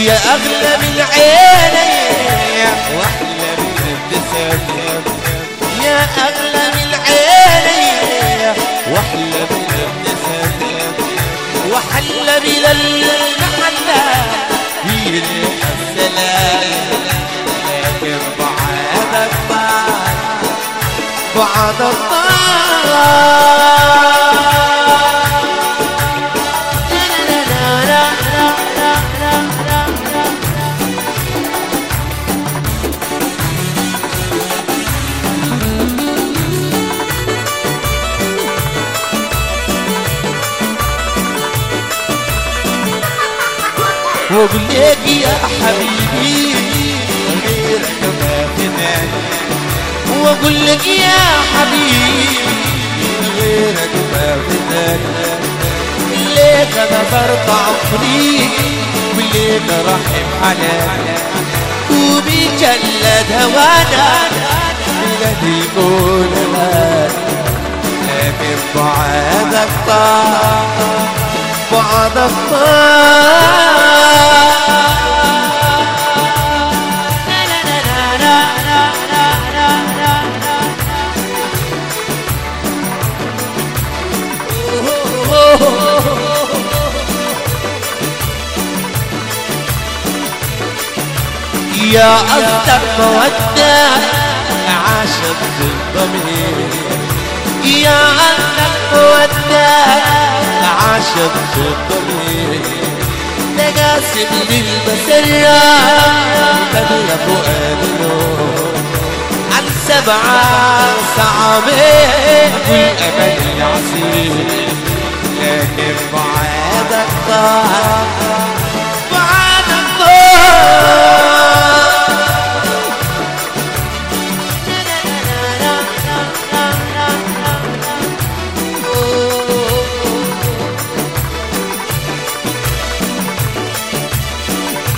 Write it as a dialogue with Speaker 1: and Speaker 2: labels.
Speaker 1: يا أغلى من عيني وأحلى من ابتسامتك، يا أغلى من عيني وأحلى من ابتسامتك، وحلى بلا المحلى في ريح السلام، لكن بعدك بعد واقول لك يا حبيبي غيرك ما في بالي، واقول لك يا حبيبي غيرك ما في بالي، ليك انا فرط عمري وليك رحم حنان وبيجلد هوانا بلادي يكون مان، لكن بعدك طار بعدك طار يا أصدق مودة عاشت بالضمير، يا أصدق مودة عاشت بالضمير، تقاسم للمسرة تبلى فؤاد نور عن 7 صعبين والأمل العسير، لكن بعدك طار